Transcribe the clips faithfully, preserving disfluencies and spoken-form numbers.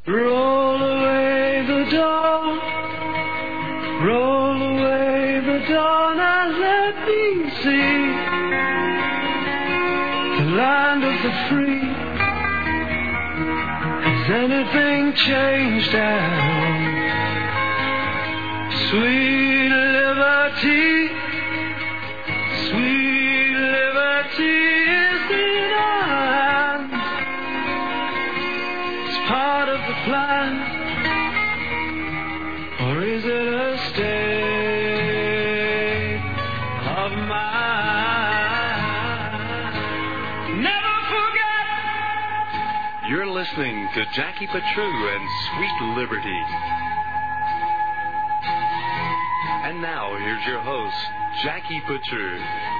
Roll away the dawn, roll away the dawn and let me see the land of the free. Has anything changed now? Sweet liberty, sweet liberty is in our hands. It's part of the plan, or is it a state of mind? Never forget. You're listening to Jackie Patru and Sweet Liberty. And now, here's your host, Jackie Patru.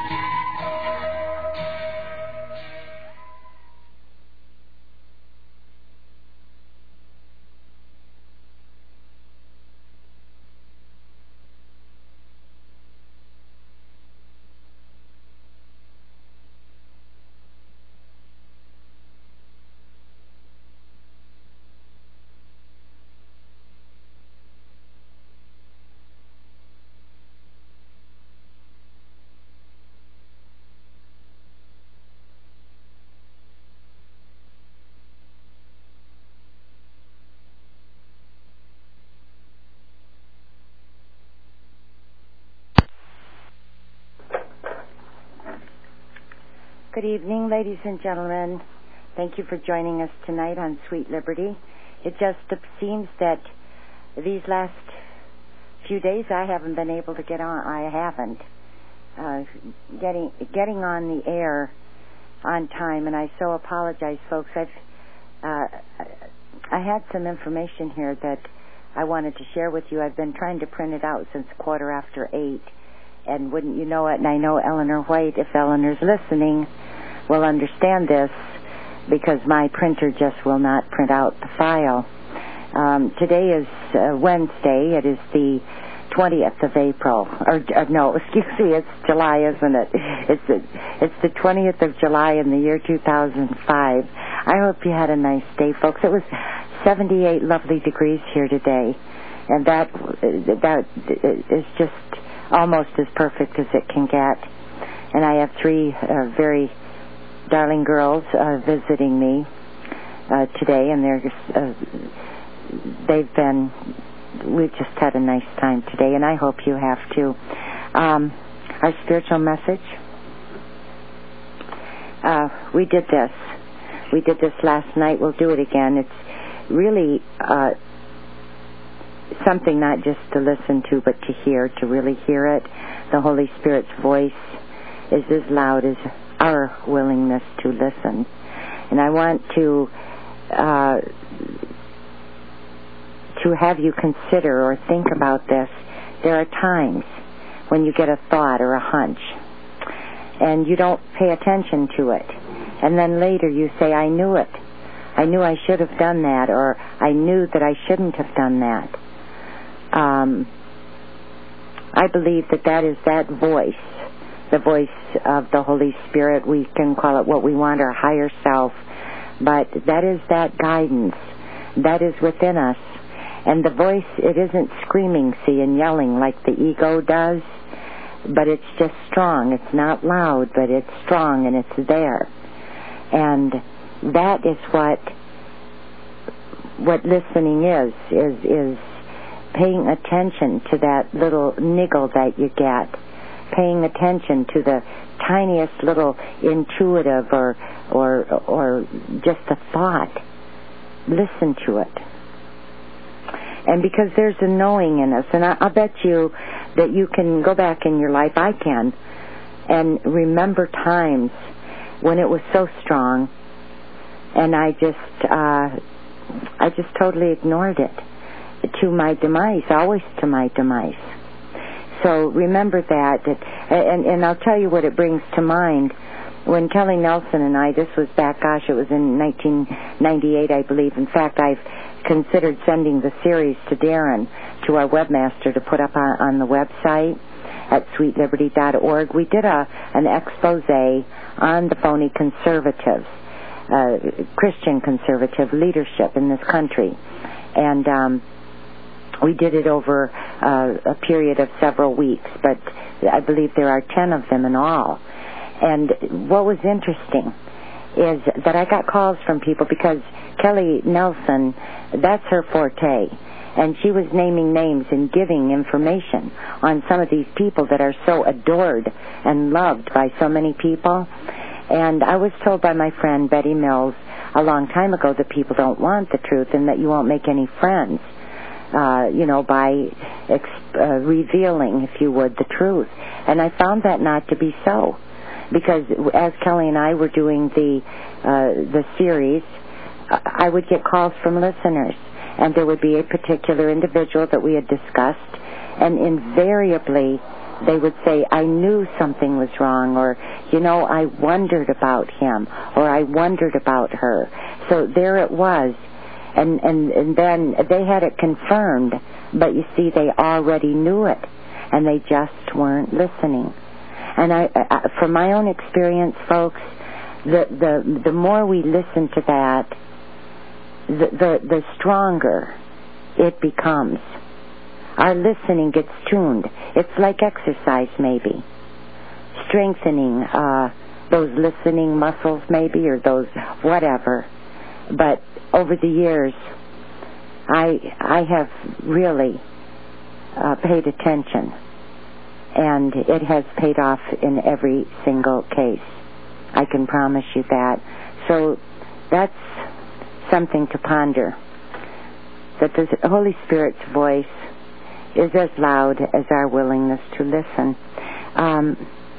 Good evening, ladies and gentlemen. Thank you for joining us tonight on Sweet Liberty. It just seems that these last few days I haven't been able to get on. I haven't. Uh, getting getting on the air on time, and I so apologize, folks. I've uh, I had some information here that I wanted to share with you. I've been trying to print it out since quarter after eight. And wouldn't you know it, and I know Eleanor White, if Eleanor's listening, will understand this, because my printer just will not print out the file. Um, today is uh, Wednesday. It is the twentieth of April. Or, uh, no, excuse me, it's July, isn't it? It's the, it's the twentieth of July in the year two thousand five. I hope you had a nice day, folks. It was seventy-eight lovely degrees here today, and that that is just almost as perfect as it can get. And I have three uh, very darling girls uh, visiting me uh, today, and they're just, uh, they've been, we've just had a nice time today, and I hope you have too. Um, our spiritual message, uh, we did this. We did this last night. We'll do it again. It's really uh, something not just to listen to, but to hear, to really hear it. The Holy Spirit's voice is as loud as our willingness to listen. And I want to uh, to have you consider or think about this. There are times when you get a thought or a hunch, and you don't pay attention to it. And then later you say, I knew it. I knew I should have done that, or I knew that I shouldn't have done that. Um, I believe that that is that voice, the voice of the Holy Spirit. We can call it what we want, our higher self, but that is that guidance that is within us. And the voice, it isn't screaming, see, and yelling like the ego does, but it's just strong. It's not loud, but it's strong, and it's there. And that is what what listening is, is, is paying attention to that little niggle that you get, paying attention to the tiniest little intuitive or or or just a thought. Listen to it. And because there's a knowing in us, and I, I'll bet you that you can go back in your life, I can, and remember times when it was so strong, and I just, uh, I just totally ignored it, to my demise, always to my demise. So remember that, and, and I'll tell you what it brings to mind. When Kelly Nelson and I, this was back, gosh, it was in nineteen ninety-eight, I believe. In fact, I've considered sending the series to Darren, to our webmaster, to put up on, on the website at sweet liberty dot org. We did a an expose on the phony conservatives. uh, Christian conservative leadership in this country. And um, we did it over uh, a period of several weeks, but I believe there are ten of them in all. And what was interesting is that I got calls from people because Kelly Nelson, that's her forte. And she was naming names and giving information on some of these people that are so adored and loved by so many people. And I was told by my friend Betty Mills a long time ago that people don't want the truth and that you won't make any friends, uh, you know, by exp- uh, revealing, if you would, the truth. And I found that not to be so. Because as Kelly and I were doing the uh, the series, I would get calls from listeners. And there would be a particular individual that we had discussed, and invariably they would say, I knew something was wrong, or, you know, I wondered about him, or I wondered about her. So there it was. And, and, and then they had it confirmed, but you see, they already knew it, and they just weren't listening. And I, I from my own experience, folks, the, the, the more we listen to that, The, the the stronger it becomes. Our listening gets tuned. It's like exercise, maybe. Strengthening uh, those listening muscles, maybe, or those whatever. But over the years, I I have really uh, paid attention, and it has paid off in every single case. I can promise you that. So that's something to ponder, that the Holy Spirit's voice is as loud as our willingness to listen. Um,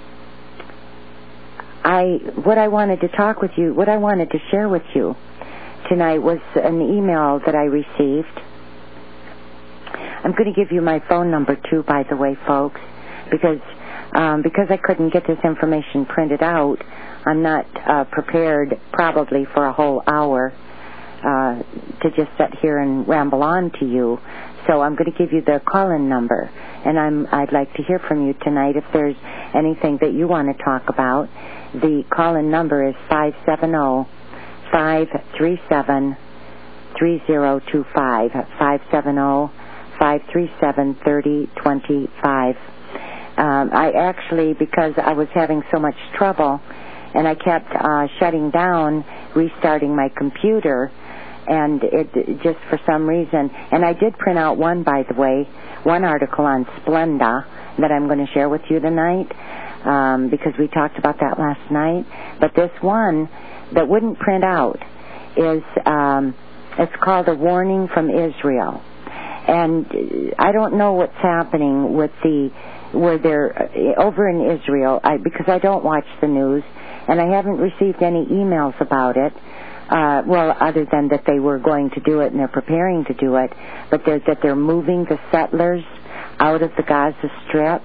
I what I wanted to talk with you, what I wanted to share with you tonight was an email that I received. I'm going to give you my phone number too, by the way, folks, because um, because I couldn't get this information printed out. I'm not uh, prepared probably for a whole hour. Uh, to just sit here and ramble on to you. So I'm going to give you the call-in number, and I'm, I'd like to hear from you tonight if there's anything that you want to talk about. The call-in number is five seven zero, five three seven, three zero two five, five seven zero, five three seven, three zero two five. Um, I actually, because I was having so much trouble, and I kept uh, shutting down, restarting my computer, and it just for some reason, and I did print out one, by the way, one article on Splenda that I'm going to share with you tonight, um, because we talked about that last night. But this one that wouldn't print out is, um, it's called A Warning from Israel. And I don't know what's happening with the, where they're, over in Israel, I, because I don't watch the news, and I haven't received any emails about it. Uh, well, other than that they were going to do it and they're preparing to do it, but they're, that they're moving the settlers out of the Gaza Strip.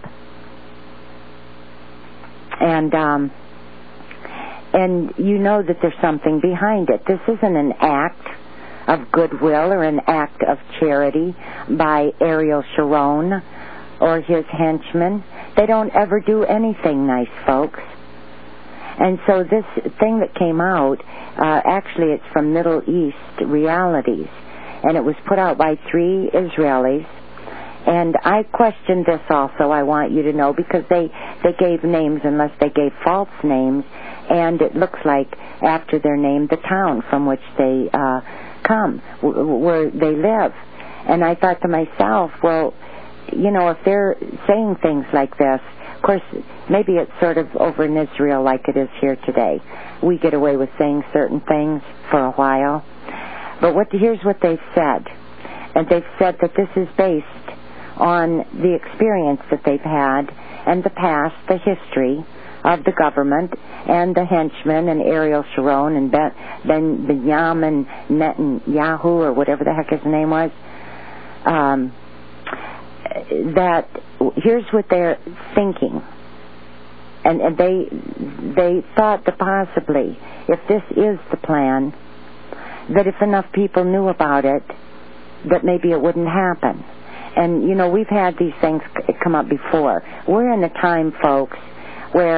And, um, and you know that there's something behind it. This isn't an act of goodwill or an act of charity by Ariel Sharon or his henchmen. They don't ever do anything nice, folks. And so this thing that came out, uh, actually it's from Middle East Realities, and it was put out by three Israelis. And I questioned this also, I want you to know, because they, they gave names unless they gave false names, and it looks like after their name the town from which they uh, come, w- where they live. And I thought to myself, well, you know, if they're saying things like this, of course, maybe it's sort of over in Israel like it is here today. We get away with saying certain things for a while. But what here's what they've said. And they've said that this is based on the experience that they've had and the past, the history of the government and the henchmen and Ariel Sharon and Ben, ben Benjamin Netanyahu, or whatever the heck his name was. Um, that here's what they're thinking, and, and they they thought that possibly, if this is the plan, that if enough people knew about it, that maybe it wouldn't happen. And you know, we've had these things come up before. We're in a time, folks, where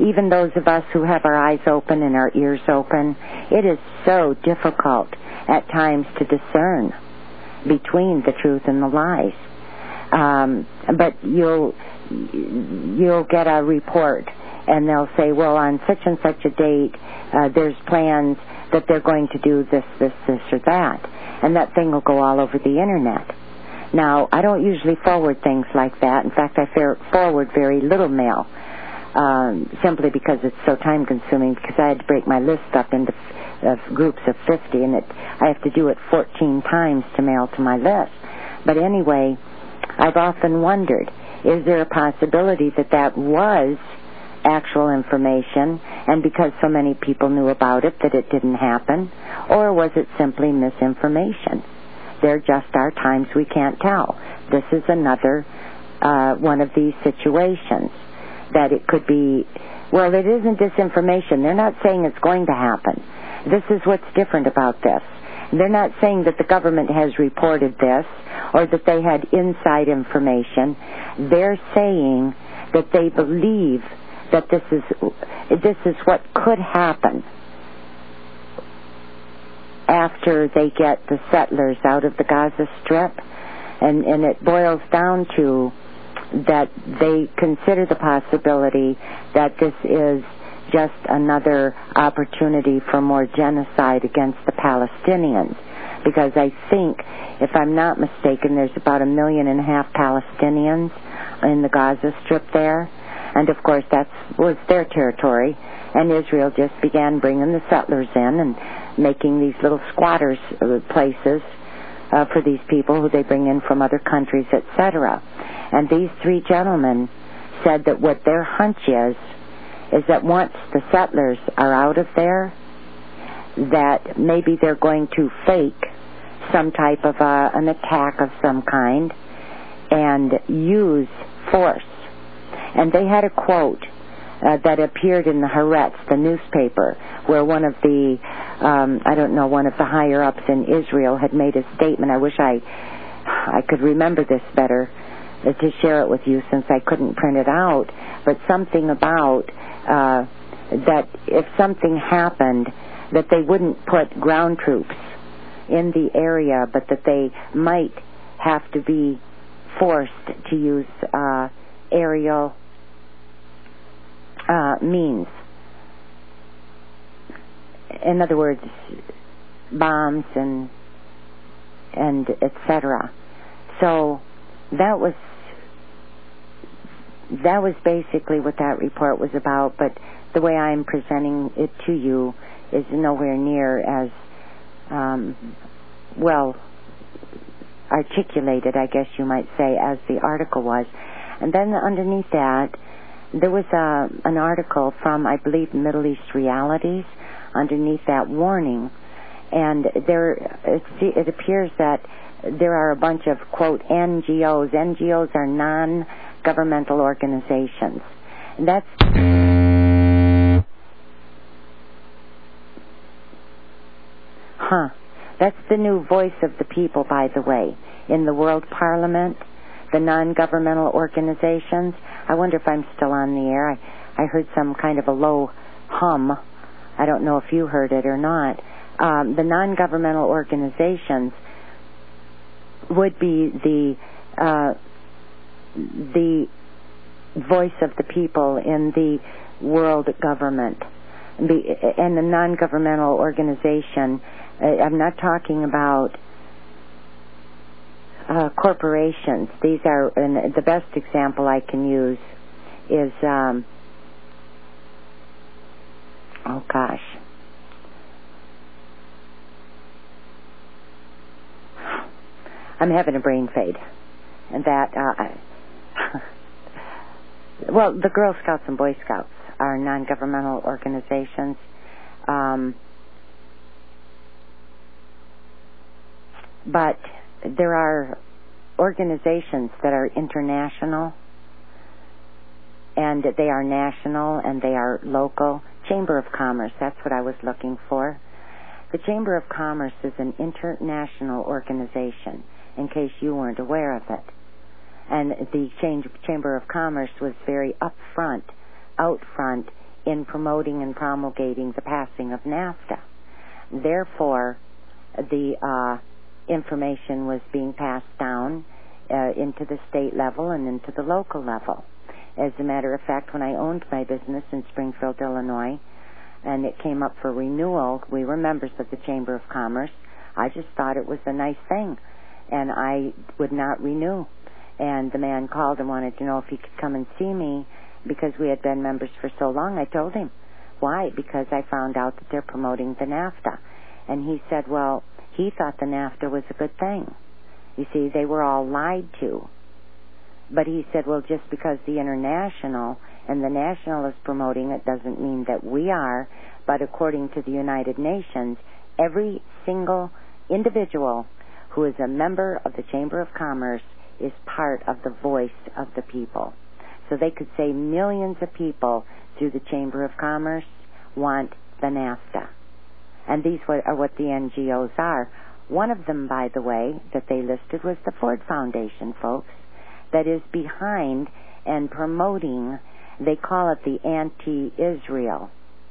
even those of us who have our eyes open and our ears open, it is so difficult at times to discern between the truth and the lies. Um, but you'll you'll get a report, and they'll say, well, on such and such a date, uh, there's plans that they're going to do this, this, this, or that. And that thing will go all over the Internet. Now, I don't usually forward things like that. In fact, I forward very little mail, um, simply because it's so time-consuming, because I had to break my list up into uh, groups of fifty, and it, I have to do it fourteen times to mail to my list. But anyway, I've often wondered, is there a possibility that that was actual information, and because so many people knew about it that it didn't happen, or was it simply misinformation? There just are times we can't tell. This is another uh, one of these situations that it could be, well, it isn't disinformation. They're not saying it's going to happen. This is what's different about this. They're not saying that the government has reported this or that they had inside information. They're saying that they believe that this is this is what could happen after they get the settlers out of the Gaza Strip. And, and it boils down to that they consider the possibility that this is just another opportunity for more genocide against the Palestinians. Because I think, if I'm not mistaken, there's about a million and a half Palestinians in the Gaza Strip there. And, of course, that was their territory. And Israel just began bringing the settlers in and making these little squatters uh, places uh, for these people who they bring in from other countries, et cetera. And these three gentlemen said that what their hunch is, is that once the settlers are out of there, that maybe they're going to fake some type of uh, an attack of some kind and use force. And they had a quote uh, that appeared in the Haaretz, the newspaper, where one of the, um, I don't know, one of the higher-ups in Israel had made a statement. I wish I, I could remember this better uh, to share it with you, since I couldn't print it out, but something about uh, that if something happened, that they wouldn't put ground troops in the area, but that they might have to be forced to use uh, aerial uh, means. In other words, bombs and and et cetera. So that was that was basically what that report was about. But the way I'm presenting it to you is nowhere near as um, well articulated, I guess you might say, as the article was. And then underneath that, there was a, an article from, I believe, Middle East Realities, underneath that warning. And there, it, it appears that there are a bunch of, quote, N G Os. N G Os are non-governmental organizations. And that's... Huh. That's the new voice of the people, by the way, in the World Parliament, the non-governmental organizations. I wonder if I'm still on the air. I, I heard some kind of a low hum. I don't know if you heard it or not. Um, the non-governmental organizations would be the uh, the voice of the people in the world government. The, and the non-governmental organization, I'm not talking about uh, corporations. These are, and the best example I can use is, um, oh gosh, I'm having a brain fade. And that, uh, well, the Girl Scouts and Boy Scouts are non-governmental organizations. Um, but there are organizations that are international, and they are national, and they are local. Chamber of Commerce, that's what I was looking for. The Chamber of Commerce is an international organization, in case you weren't aware of it. And the Chamber of Commerce was very upfront, out front in promoting and promulgating the passing of NAFTA. Therefore, the uh, information was being passed down uh, into the state level and into the local level. As a matter of fact, when I owned my business in Springfield, Illinois, and it came up for renewal, we were members of the Chamber of Commerce. I just thought it was a nice thing, and I would not renew. And the man called and wanted to know if he could come and see me because we had been members for so long. I told him. Why? Because I found out that they're promoting the NAFTA. And he said, well, he thought the NAFTA was a good thing. You see, they were all lied to. But he said, well, just because the international and the national is promoting it doesn't mean that we are. But according to the United Nations, every single individual who is a member of the Chamber of Commerce is part of the voice of the people. So they could say millions of people through the Chamber of Commerce want the NAFTA. And these are what the N G Os are. One of them, by the way, that they listed was the Ford Foundation, folks, that is behind and promoting, they call it the anti-Israel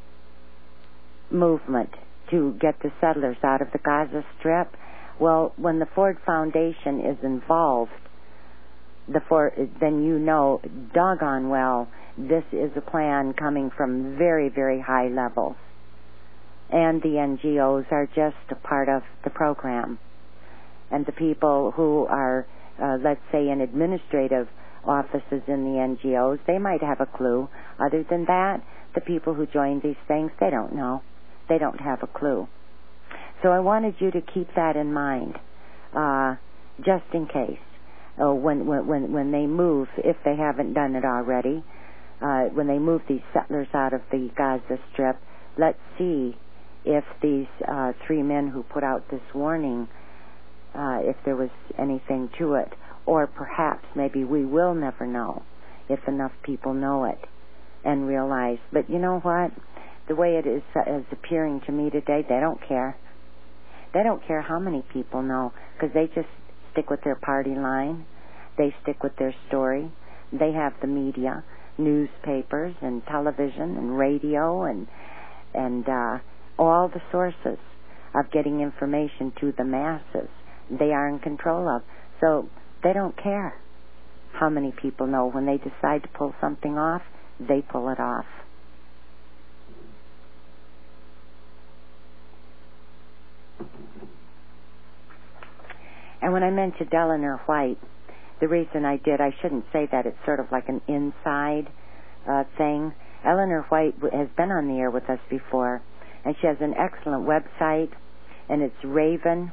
movement to get the settlers out of the Gaza Strip. Well, when the Ford Foundation is involved, the Ford, then you know doggone well this is a plan coming from very, very high levels. And the N G Os are just a part of the program. And the people who are, uh, let's say, in administrative offices in the N G Os, they might have a clue. Other than that, the people who join these things, they don't know. They don't have a clue. So I wanted you to keep that in mind, uh, just in case. Uh, when, when, when they move, if they haven't done it already, uh, when they move these settlers out of the Gaza Strip, let's see if these uh, three men who put out this warning, uh, if there was anything to it. Or perhaps maybe we will never know if enough people know it and realize. But you know what? The way it is, uh, is appearing to me today, they don't care. They don't care how many people know, because they just stick with their party line. They stick with their story. They have the media, newspapers and television and radio and and uh, all the sources of getting information to the masses. They are in control of. So they don't care how many people know. When they decide to pull something off, they pull it off. And when I mentioned Eleanor White, the reason I did, I shouldn't say that, it's sort of like an inside uh, thing. Eleanor White has been on the air with us before, and she has an excellent website, and it's Raven.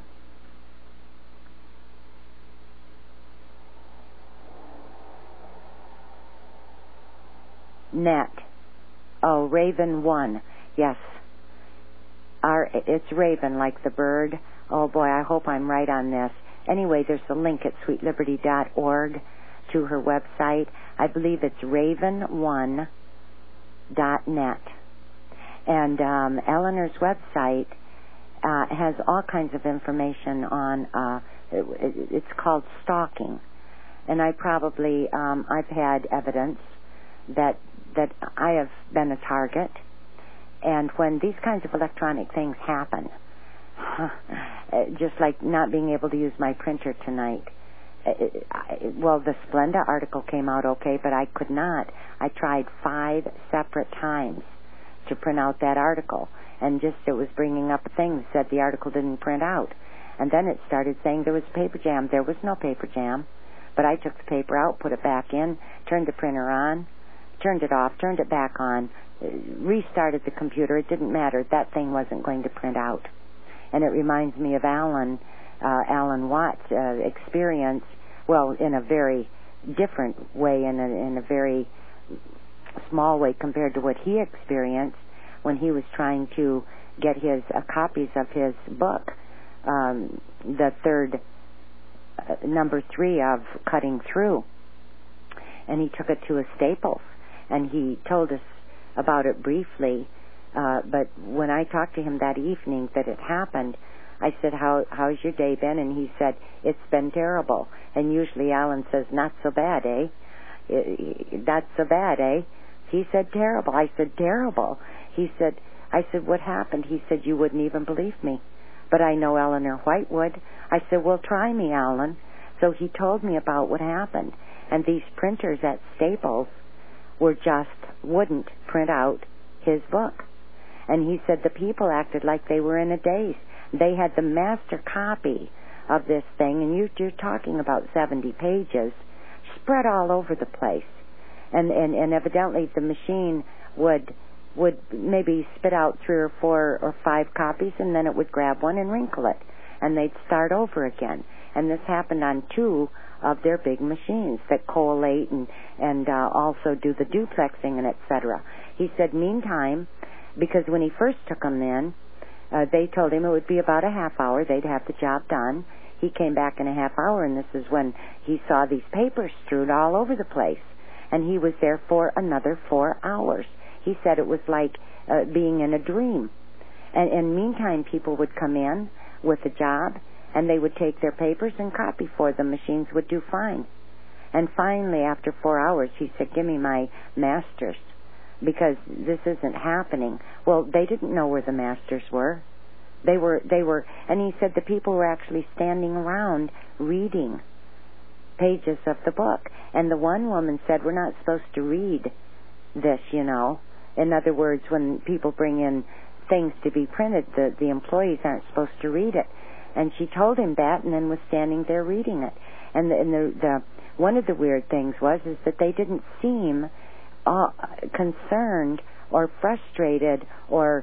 Net. Oh, Raven One. Yes. Our, it's Raven, like the bird. Oh, boy, I hope I'm right on this. Anyway, there's a link at sweet liberty dot org to her website. I believe it's raven one dot net. And um, Eleanor's website uh, has all kinds of information on, uh, it, it's called stalking. And I probably, um, I've had evidence that that I have been a target. And when these kinds of electronic things happen, just like not being able to use my printer tonight. Well, the Splenda article came out okay, but I could not. I tried five separate times to print out that article, and just it was bringing up a thing that said the article didn't print out. And then it started saying there was paper jam. There was no paper jam, but I took the paper out, put it back in, turned the printer on, turned it off, turned it back on, restarted the computer. It didn't matter. That thing wasn't going to print out. And it reminds me of Alan, uh, Alan Watt's uh, experience, well, in a very different way, in a, in a very small way compared to what he experienced when he was trying to get his uh, copies of his book, um, the third, uh, number three of Cutting Through. And he took it to a Staples, and he told us about it briefly. Uh, but when I talked to him that evening that it happened, I said, How, how's your day been? And he said, it's been terrible. And usually Alan says, not so bad, eh? Not so bad, eh? He said, terrible. I said, terrible. He said, I said, what happened? He said, you wouldn't even believe me. But I know Eleanor White would. I said, well, try me, Alan. So he told me about what happened. And these printers at Staples were just, wouldn't print out his book. And he said the people acted like they were in a daze. They had the master copy of this thing, and you, you're talking about seventy pages, spread all over the place. And, and, and evidently the machine would would maybe spit out three or four or five copies, and then it would grab one and wrinkle it, and they'd start over again. And this happened on two of their big machines that collate and, and uh, also do the duplexing and et cetera. He said, meantime, because when he first took them in, uh, they told him it would be about a half hour. They'd have the job done. He came back in a half hour, and this is when he saw these papers strewn all over the place. And he was there for another four hours. He said it was like uh, being in a dream. And, and meantime, people would come in with a job, and they would take their papers and copy for them. Machines would do fine. And finally, after four hours, he said, give me my masters, because this isn't happening. Well, they didn't know where the masters were. They were, they were, and he said the people were actually standing around reading pages of the book. And the one woman said, we're not supposed to read this, you know. In other words, when people bring in things to be printed, the, the employees aren't supposed to read it. And she told him that, and then was standing there reading it. And the, and the, the one of the weird things was is that they didn't seem uh, concerned or frustrated or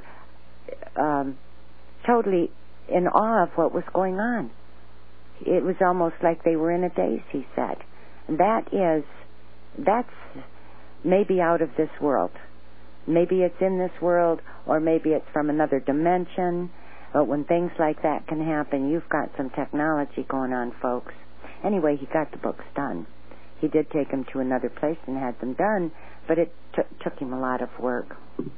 um, totally in awe of what was going on. It was almost like they were in a daze, he said. And that is, that's maybe out of this world. Maybe it's in this world, or maybe it's from another dimension. But when things like that can happen, you've got some technology going on, folks. Anyway, he got the books done. He did take them to another place and had them done, but it t- took him a lot of work.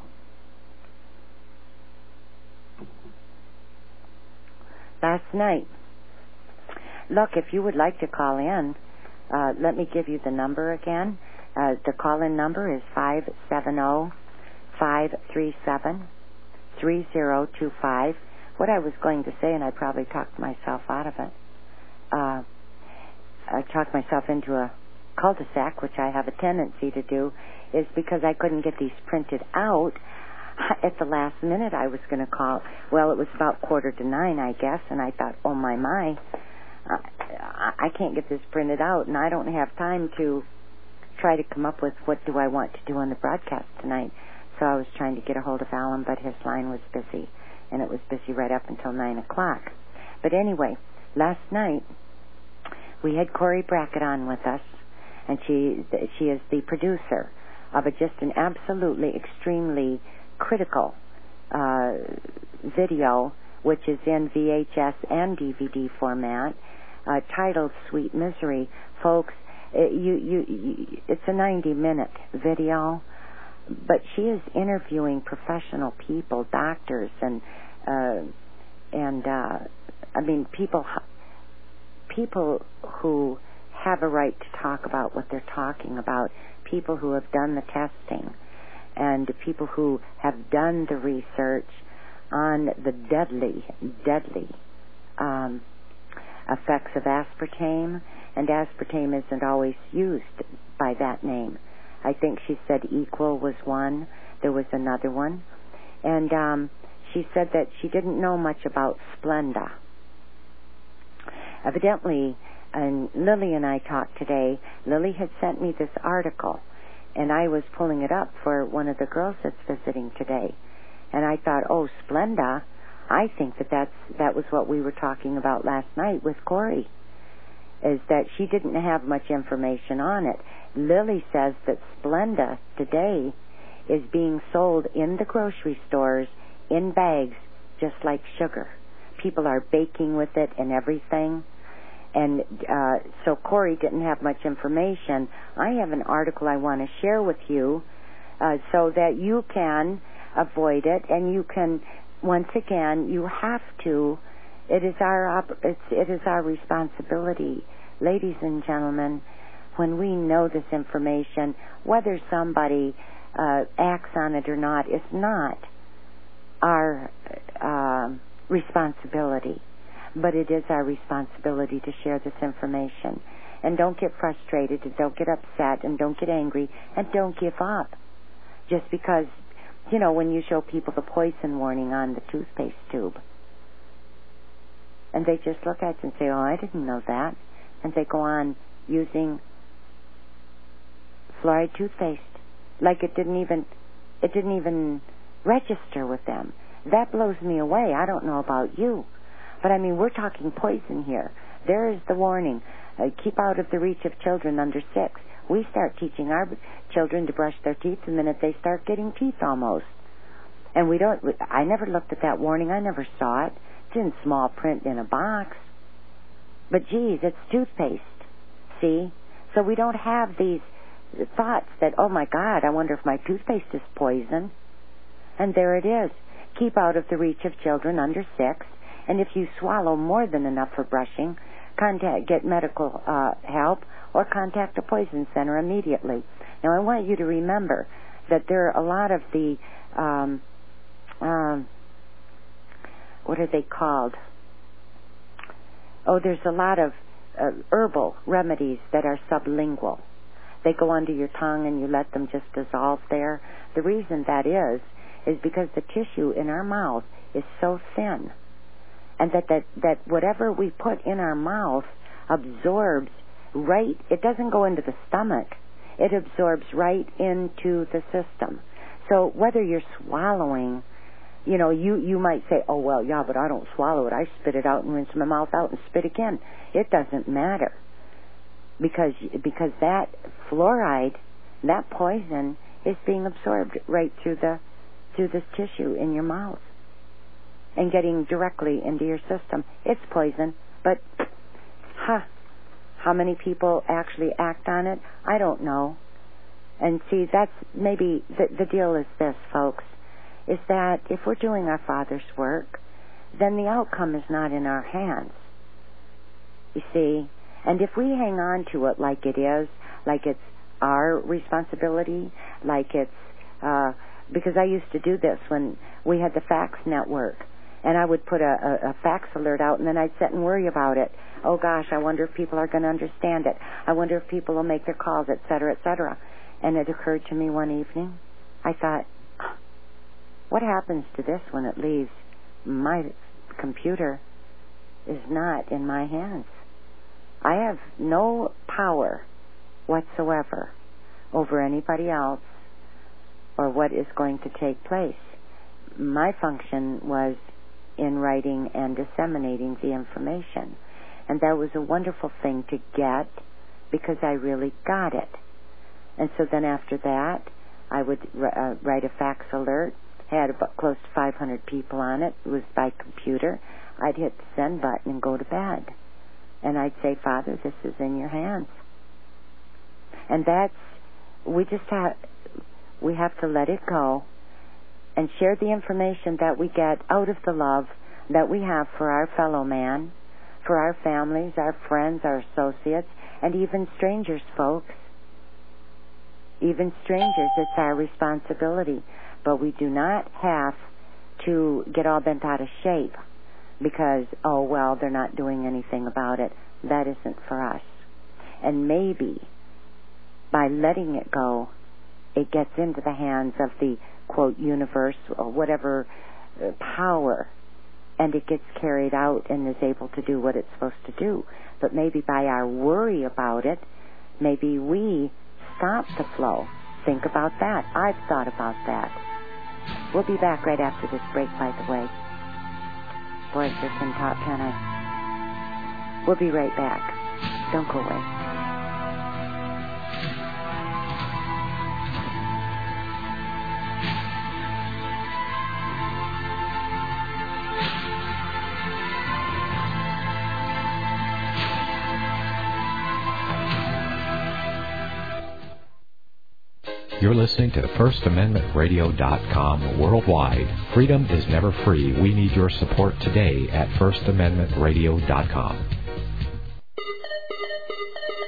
Last night, look, if you would like to call in, uh, let me give you the number again. Uh, the call-in number is five seven zero, five three seven, three zero two five. What I was going to say, and I probably talked myself out of it, uh, I talked myself into a cul-de-sac, which I have a tendency to do, is because I couldn't get these printed out. At the last minute, I was going to call. Well, it was about quarter to nine, I guess, and I thought, oh, my, my, I can't get this printed out, and I don't have time to try to come up with what do I want to do on the broadcast tonight. So I was trying to get a hold of Alan, but his line was busy, and it was busy right up until nine o'clock. But anyway, last night we had Corey Brackett on with us, and she she is the producer of a, just an absolutely extremely critical uh, video, which is in V H S and D V D format, uh, titled Sweet Misery. Folks, it, you, you, you, it's a ninety-minute video, but she is interviewing professional people, doctors, and uh, and uh, I mean people people who have a right to talk about what they're talking about, people who have done the testing, and people who have done the research on the deadly, deadly um, effects of aspartame, and aspartame isn't always used by that name. I think she said Equal was one. There was another one. And um, she said that she didn't know much about Splenda. Evidently, and Lily and I talked today, Lily had sent me this article, and I was pulling it up for one of the girls that's visiting today. And I thought, oh, Splenda, I think that that's, that was what we were talking about last night with Corey, is that she didn't have much information on it. Lily says that Splenda today is being sold in the grocery stores in bags just like sugar. People are baking with it and everything. And uh, so Corey didn't have much information. I have an article I want to share with you uh, so that you can avoid it, and you can, once again, you have to, it is our, it's, it is our responsibility, ladies and gentlemen, when we know this information, whether somebody uh, acts on it or not is not our uh, responsibility, but it is our responsibility to share this information. And don't get frustrated, and don't get upset, and don't get angry, and don't give up. Just because, you know, when you show people the poison warning on the toothpaste tube, and they just look at it and say, oh, I didn't know that, and they go on using fluoride toothpaste like it didn't even it didn't even register with them. That blows me away. I don't know about you, but I mean, we're talking poison here. There is the warning. Uh, keep out of the reach of children under six. We start teaching our children to brush their teeth the minute they start getting teeth almost. And we don't, I never looked at that warning. I never saw it. It's in small print in a box. But geez, it's toothpaste. See? So we don't have these thoughts that, oh my God, I wonder if my toothpaste is poison. And there it is. Keep out of the reach of children under six. And if you swallow more than enough for brushing, contact, get medical uh, help, or contact a poison center immediately. Now, I want you to remember that there are a lot of the, um, um, what are they called? Oh, there's a lot of uh, herbal remedies that are sublingual. They go under your tongue and you let them just dissolve there. The reason that is, is because the tissue in our mouth is so thin, and that, that, that whatever we put in our mouth absorbs right, it doesn't go into the stomach, it absorbs right into the system. So whether you're swallowing, you know, you, you might say, oh, well, yeah, but I don't swallow it. I spit it out and rinse my mouth out and spit again. It doesn't matter, because because that fluoride, that poison, is being absorbed right through the through this tissue in your mouth and getting directly into your system. It's poison, but huh, how many people actually act on it? I don't know. And see, that's maybe the, the deal is this, folks, is that if we're doing our Father's work, then the outcome is not in our hands. You see? And if we hang on to it like it is, like it's our responsibility, like it's, uh, because I used to do this when we had the fax network, and I would put a, a, a fax alert out, and then I'd sit and worry about it. Oh, gosh, I wonder if people are going to understand it. I wonder if people will make their calls, et cetera, et cetera. And it occurred to me one evening, I thought, what happens to this when it leaves my computer is not in my hands? I have no power whatsoever over anybody else or what is going to take place. My function was in writing and disseminating the information. And that was a wonderful thing to get because I really got it. And so then after that, I would uh, write a fax alert. Had about close to five hundred people on it. It was by computer. I'd hit the send button and go to bed. And I'd say, Father, this is in your hands. And that's, we just have, we have to let it go and share the information that we get out of the love that we have for our fellow man, for our families, our friends, our associates, and even strangers, folks. Even strangers, it's our responsibility. But we do not have to get all bent out of shape because, oh, well, they're not doing anything about it. That isn't for us. And maybe by letting it go, it gets into the hands of the, quote, universe or whatever uh, power, and it gets carried out and is able to do what it's supposed to do. But maybe by our worry about it, maybe we stop the flow. Think about that. I've thought about that. We'll be back right after this break, by the way. Boy, it's just in top ten. I... We'll be right back. Don't go away. You're listening to First Amendment Radio dot com worldwide. Freedom is never free. We need your support today at First Amendment Radio dot com.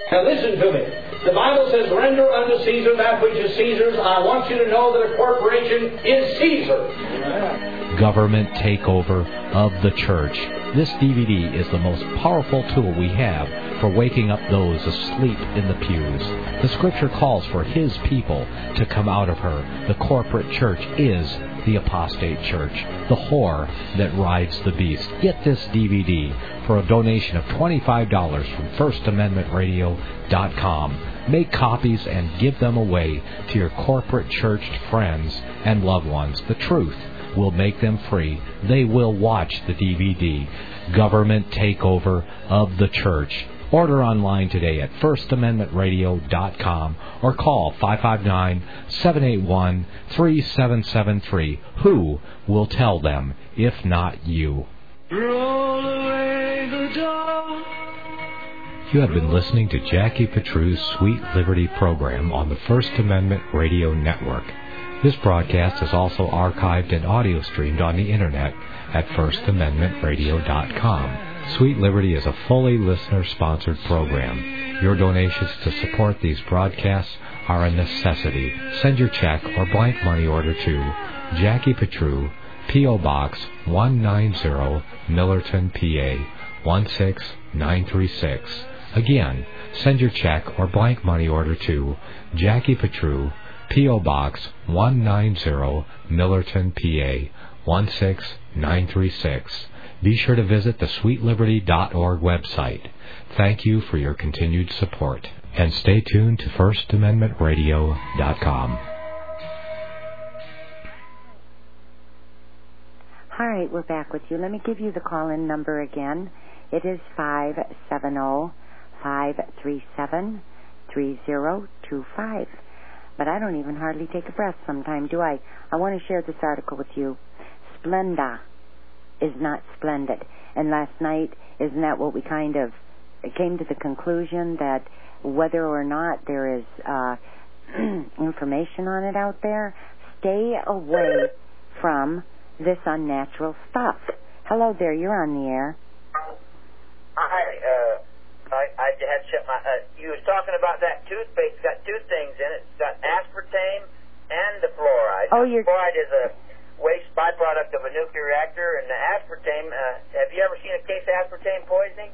Now listen to me. The Bible says, render unto Caesar that which is Caesar's. I want you to know that a corporation is Caesar. Government takeover of the church. This D V D is the most powerful tool we have for waking up those asleep in the pews. The Scripture calls for His people to come out of her. The corporate church is the apostate church, the whore that rides the beast. Get this D V D for a donation of twenty-five dollars from first amendment radio dot com. Make copies and give them away to your corporate churched friends and loved ones. The truth will make them free. They will watch the D V D, Government Takeover of the Church. Order online today at first amendment radio dot com or call five five nine, seven eight one, three seven seven three. Who will tell them if not you? Roll away the dawn. You have been listening to Jackie Petru's Sweet Liberty program on the First Amendment Radio Network. This broadcast is also archived and audio streamed on the Internet at first amendment radio dot com. Sweet Liberty is a fully listener-sponsored program. Your donations to support these broadcasts are a necessity. Send your check or blank money order to Jackie Petru, P O. Box one ninety, Millerton, P A one six nine three six. Again, send your check or blank money order to Jackie Petru, P O. Box one ninety, Millerton, P A one six nine three six. Be sure to visit the sweet liberty dot org website. Thank you for your continued support. And stay tuned to first amendment radio dot com. All right, we're back with you. Let me give you the call-in number again. It is five seven zero, five three seven, three zero two five. But I don't even hardly take a breath sometime, do I? I want to share this article with you. Splenda is not splendid. And last night, isn't that what we kind of came to the conclusion, that whether or not there is uh, information on it out there, stay away from this unnatural stuff. Hello there, you're on the air. Hi, uh, I, I had to shut my, uh, you was talking about that toothpaste. It's got two things in it. It's got aspartame and the fluoride. Oh, you're... Fluoride is a waste byproduct of a nuclear reactor, and the aspartame, uh, have you ever seen a case of aspartame poisoning?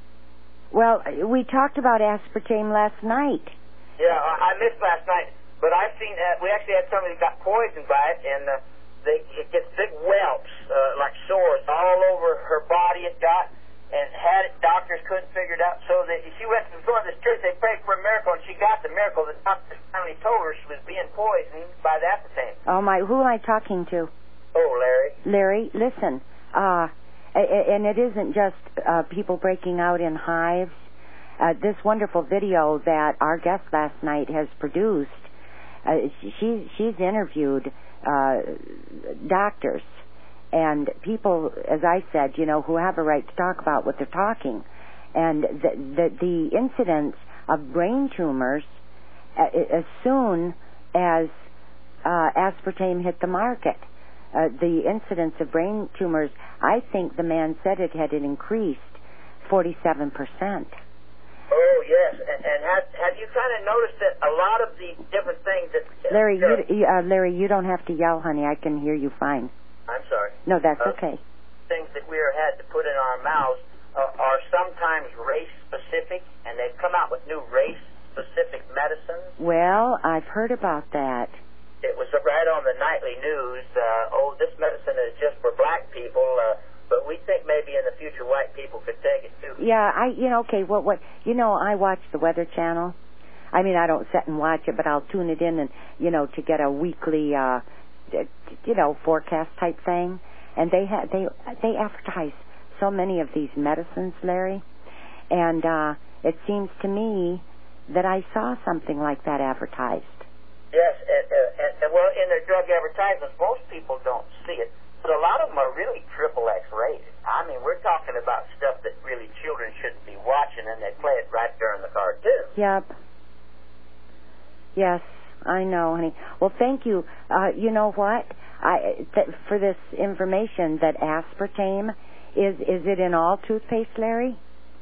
Well, we talked about aspartame last night. Yeah, I, I missed last night, but I've seen, uh, we actually had somebody who got poisoned by it, and uh, they, it gets big whelps, uh, like sores all over her body it got, and had it, doctors couldn't figure it out, so they, she went to go to this church, they prayed for a miracle, and she got the miracle. The doctor finally told her she was being poisoned by the aspartame. Oh, my, who am I talking to? Oh, Larry. Larry, listen, uh, and it isn't just uh, people breaking out in hives. Uh, this wonderful video that our guest last night has produced, uh, she, she's interviewed uh, doctors and people, as I said, you know, who have a right to talk about what they're talking. And the, the, the incidence of brain tumors, uh, as soon as uh, aspartame hit the market, uh, the incidence of brain tumors, I think the man said it had increased forty-seven percent. Oh, yes. And, and have, have you kind of noticed that a lot of the different things that... Uh, Larry, you, uh, Larry, you don't have to yell, honey. I can hear you fine. I'm sorry. No, that's uh, okay. Things that we are had to put in our mouths uh, are sometimes race-specific, and they've come out with new race-specific medicines. Well, I've heard about that. It was right on the nightly news. Uh, oh, this medicine is just for black people, uh, but we think maybe in the future white people could take it too. Yeah, I, you know, okay, what, what, you know, I watch the Weather Channel. I mean, I don't sit and watch it, but I'll tune it in and, you know, to get a weekly, uh, you know, forecast type thing, and they ha- they they advertise so many of these medicines, Larry, and uh, it seems to me that I saw something like that advertised. Yes, and, and, and well, in their drug advertisements, most people don't see it, but a lot of them are really triple X rated. I mean, we're talking about stuff that really children shouldn't be watching, and they play it right during the cartoon. Yep. Yes. I know, honey. Well, thank you. Uh, you know what? I th- for this information that aspartame is is it in all toothpaste, Larry? No,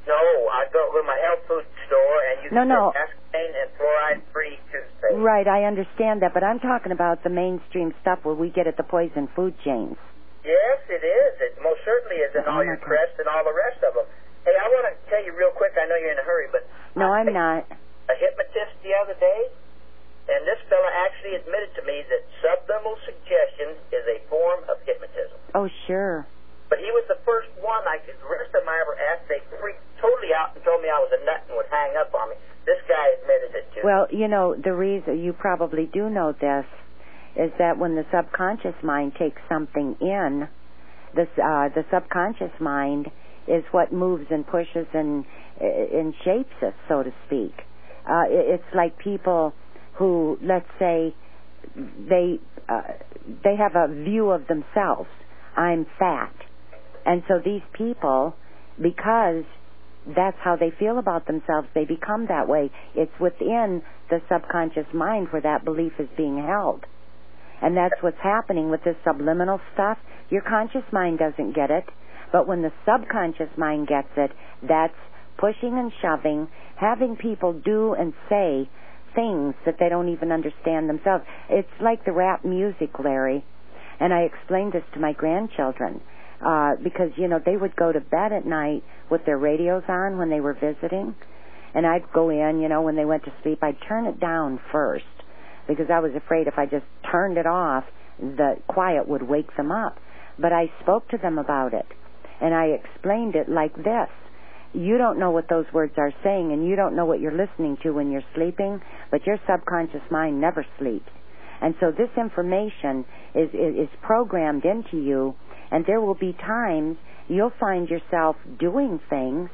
I go to my health food store, and you no, can no. get aspartame and fluoride-free toothpaste. Right, I understand that, but I'm talking about the mainstream stuff where we get at the poison food chains. Yes, it is. It most certainly is in Oh, all your God. Crest and all the rest of them. Hey, I want to tell you real quick, I know you're in a hurry, but... No, I I'm not. A hypnotist the other day, and this fella actually admitted to me that subliminal suggestion is a form of hypnotism. Oh, sure. But he was the first one. I could, the rest of them I ever asked, they freaked totally out and told me I was a nut and would hang up on me. This guy admitted it too. Well, you know, the reason, you probably do know this, is that when the subconscious mind takes something in, this, uh, the subconscious mind is what moves and pushes and, and shapes us, so to speak. Uh, it, it's like people who, let's say, they uh, they have a view of themselves. I'm fat. And so these people, because that's how they feel about themselves, they become that way. It's within the subconscious mind where that belief is being held. And that's what's happening with this subliminal stuff. Your conscious mind doesn't get it, but when the subconscious mind gets it, that's pushing and shoving, having people do and say things that they don't even understand themselves. It's like the rap music, Larry. And I explained this to my grandchildren uh, because, you know, they would go to bed at night with their radios on when they were visiting. And I'd go in, you know, when they went to sleep, I'd turn it down first because I was afraid if I just turned it off, the quiet would wake them up. But I spoke to them about it, and I explained it like this. You don't know what those words are saying, and you don't know what you're listening to when you're sleeping, but your subconscious mind never sleeps. And so this information is, is, is programmed into you, and there will be times you'll find yourself doing things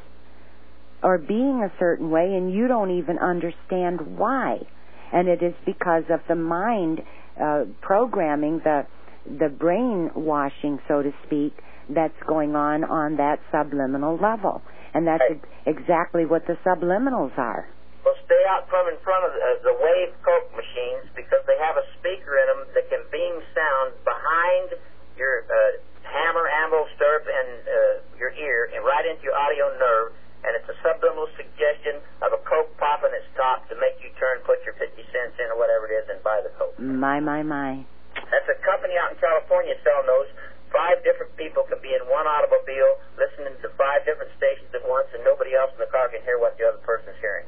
or being a certain way, and you don't even understand why. And it is because of the mind uh, programming, the the brainwashing, so to speak, that's going on on that subliminal level. And that's Hey. ex- exactly what the subliminals are. Well, stay out from in front of the, uh, the wave coke machines because they have a speaker in them that can beam sound behind your uh, hammer, anvil, stirrup, and uh, your ear, and right into your audio nerve. And it's a subliminal suggestion of a coke popping its top to make you turn, put your fifty cents in or whatever it is, and buy the coke. My, my, my. That's a company out in California selling those. Five different people can be in one automobile listening to five different stations at once, and nobody else in the car can hear what the other person's hearing.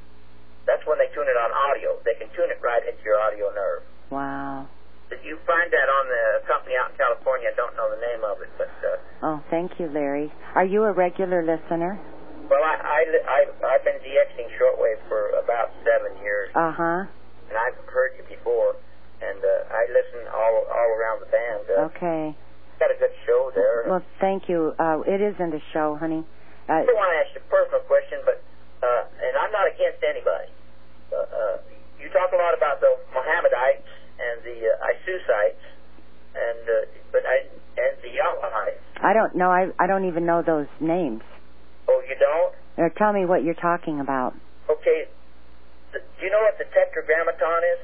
That's when they tune it on audio. They can tune it right into your audio nerve. Wow. Did you find that on the company out in California? I don't know the name of it, but... Uh, Oh, thank you, Larry. Are you a regular listener? well, I, I, I, I've been DXing shortwave for about seven years, Uh-huh. and I've heard you before, and uh, I listen all all around the band. Uh, Okay. Got a good show there. Well, thank you. Uh, it isn't a show, honey. Uh, I don't want to ask you a personal question, but uh, and I'm not against anybody. Uh, uh, you talk a lot about the Mohammedites and the uh, Isusites, and uh, but I and the Yahwites. I don't know. I, I don't even know those names. Oh, you don't? Now, tell me what you're talking about. Okay. The, do you know what the Tetragrammaton is?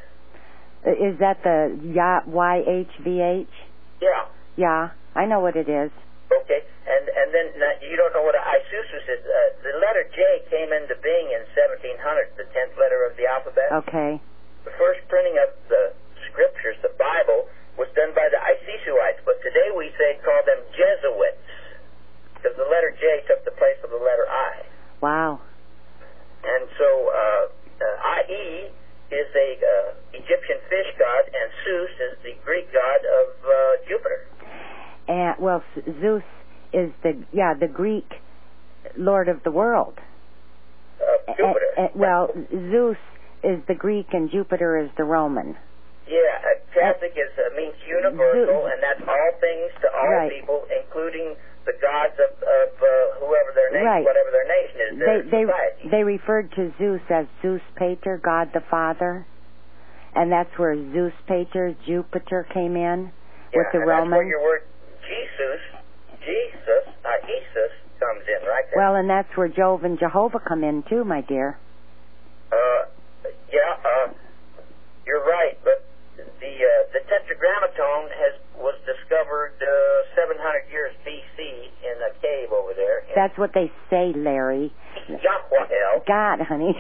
Uh, Is that the Y H V H? Yeah. Yeah, I know what it is. Okay. And and then uh, you don't know what an Isusus is. Uh, the letter J came into being in seventeen hundred, the tenth letter of the alphabet. Okay. The first printing of the scriptures, the Bible, was done by the Isusites, but today we say call them Jesuits, because the letter J took the place of the letter I. Wow. And so uh, uh, I E is a uh, Egyptian fish god, and Zeus is the Greek god of uh, Jupiter. And well, Zeus is the yeah the Greek Lord of the world. Uh, Jupiter. A- a- well, Zeus is the Greek and Jupiter is the Roman. Yeah, uh, Catholic is uh, means universal, and that's all things to all Right. people, including the gods of, of uh, whoever their nation, Right. whatever their nation is, their They they society. they referred to Zeus as Zeus Pater, God the Father, and that's where Zeus Pater, Jupiter came in yeah, with the and that's where Romans. your word Jesus, Jesus, uh, Jesus comes in right there. Well, and that's where Jove and Jehovah come in too, my dear. Uh, yeah, uh, you're right, but the uh, the Tetragrammaton has was discovered uh, seven hundred years B C in a cave over there. in- That's what they say, Larry. Yahweh. God, honey.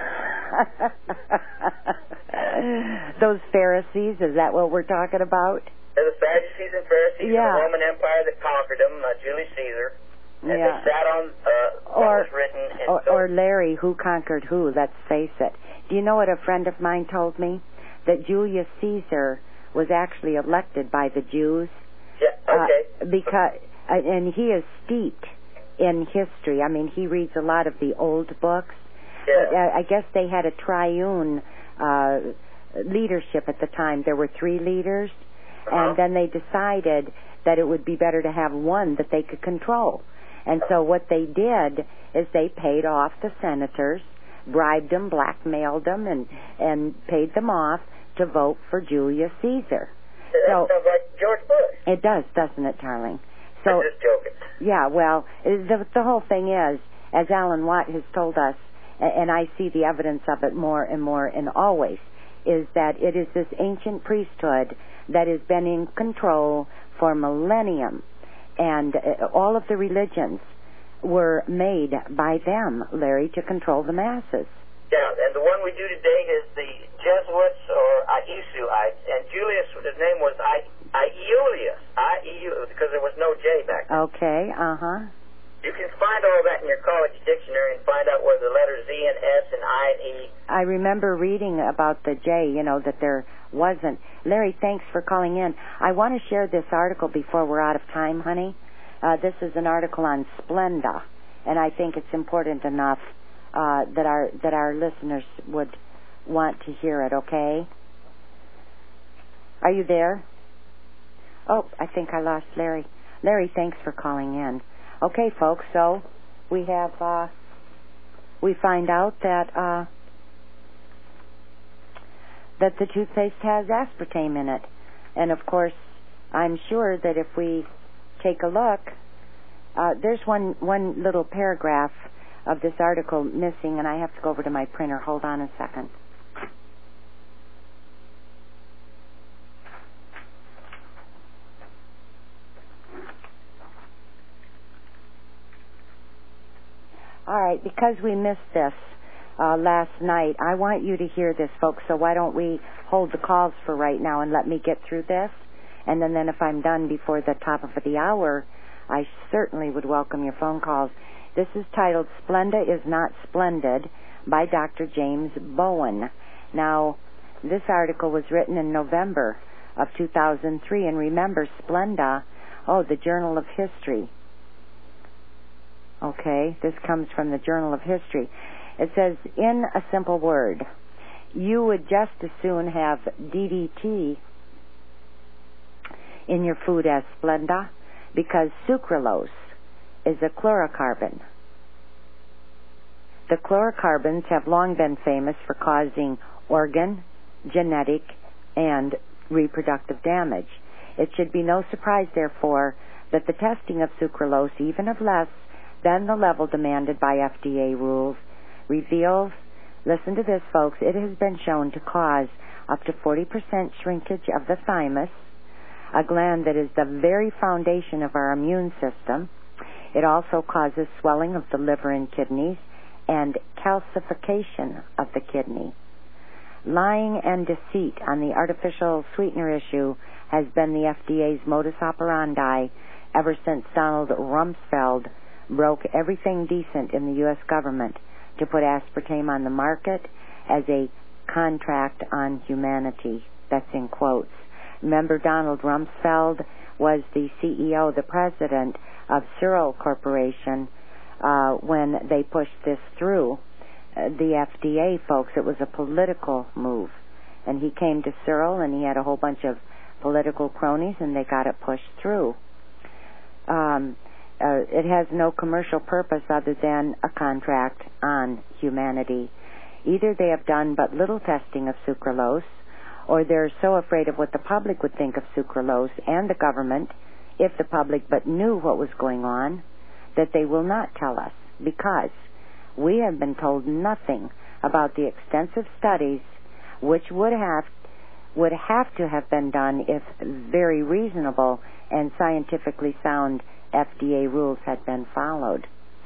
Those Pharisees, is that what we're talking about? They're the Sadducees and Pharisees Yeah. of the Roman Empire that conquered them, uh, Julius Caesar. And Yeah. they sat on uh, what Or, was written. And or, so, or Larry, who conquered who? Let's face it. Do you know what a friend of mine told me? That Julius Caesar was actually elected by the Jews. yeah, okay. Uh, because, uh, and he is steeped in history. I mean, he reads a lot of the old books. yeah. Uh, I guess they had a triune uh, leadership at the time. There were three leaders, Uh-huh. and then they decided that it would be better to have one that they could control. And so what they did is they paid off the senators, bribed them, blackmailed them, and, and paid them off to vote for Julius Caesar. That So sounds like George Bush. it does, doesn't it, darling? So I'm just joking. yeah, well, the, the whole thing is, as Alan Watt has told us, and I see the evidence of it more and more and always, is that it is this ancient priesthood that has been in control for millennium. And uh, all of the religions were made by them, Larry, to control the masses. Yeah, and the one we do today is the Jesuits or Iesuites, and Julius, his name was I, Iulius, I E U, because there was no J back then. Okay, uh-huh. You can find all that in your college dictionary and find out where the letters Z and S and I and E. I remember reading about the J, you know, that there wasn't. Larry, thanks for calling in. I want to share this article before we're out of time, honey. Uh, this is an article on Splenda, and I think it's important enough uh, that our that our listeners would want to hear it, okay? Are you there? Oh, I think I lost Larry. Larry, thanks for calling in. Okay, folks, so we have, uh, we find out that, uh, that the toothpaste has aspartame in it. And, of course, I'm sure that if we take a look, uh, there's one, one little paragraph of this article missing, and I have to go over to my printer. Hold on a second. All right, because we missed this uh, last night, I want you to hear this, folks, so why don't we hold the calls for right now and let me get through this, and then, then if I'm done before the top of the hour, I certainly would welcome your phone calls. This is titled Splenda is Not Splendid by Doctor James Bowen. Now, this article was written in November of two thousand three, and remember, Splenda, oh, the Journal of History. Okay, this comes from the Journal of History. It says, in a simple word, you would just as soon have D D T in your food as Splenda, because sucralose is a chlorocarbon. The chlorocarbons have long been famous for causing organ, genetic, and reproductive damage. It should be no surprise, therefore, that the testing of sucralose, even of less than the level demanded by F D A rules, reveals, listen to this, folks, it has been shown to cause up to forty percent shrinkage of the thymus, a gland that is the very foundation of our immune system. It also causes swelling of the liver and kidneys and calcification of the kidney. Lying and deceit on the artificial sweetener issue has been the F D A's modus operandi ever since Donald Rumsfeld broke everything decent in the U S government to put aspartame on the market as a contract on humanity. That's in quotes. Remember, Donald Rumsfeld was the C E O, the president of Searle Corporation uh, when they pushed this through. Uh, the F D A, folks, it was a political move. And he came to Searle and he had a whole bunch of political cronies and they got it pushed through. Um, uh, it has no commercial purpose other than a contract on humanity. Either they have done but little testing of sucralose, or they're so afraid of what the public would think of sucralose and the government, if the public but knew what was going on, that they will not tell us, because we have been told nothing about the extensive studies which would have would have to have been done if very reasonable and scientifically sound F D A rules had been followed.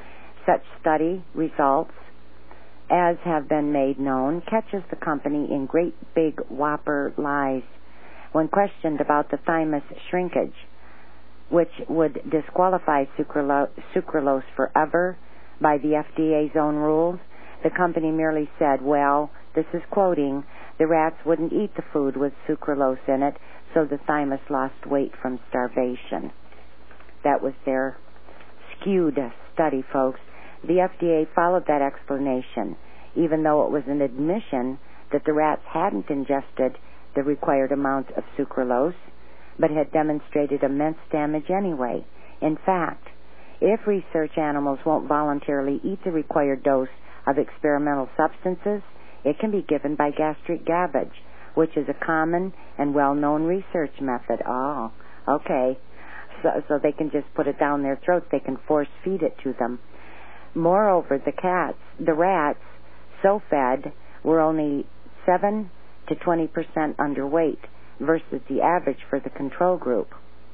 Such study results, as have been made known, catches the company in great big whopper lies. When questioned about the thymus shrinkage, which would disqualify sucralo- sucralose forever by the F D A's own rules, the company merely said, well, this is quoting, the rats wouldn't eat the food with sucralose in it, so the thymus lost weight from starvation. That was their skewed study, folks. The F D A followed that explanation, even though it was an admission that the rats hadn't ingested the required amount of sucralose, but had demonstrated immense damage anyway. In fact, if research animals won't voluntarily eat the required dose of experimental substances, it can be given by gastric gavage, which is a common and well-known research method. Oh, okay. So, so they can just put it down their throats. They can force feed it to them. Moreover, the cats, the rats, so fed, were only seven to twenty percent underweight versus the average for the control group.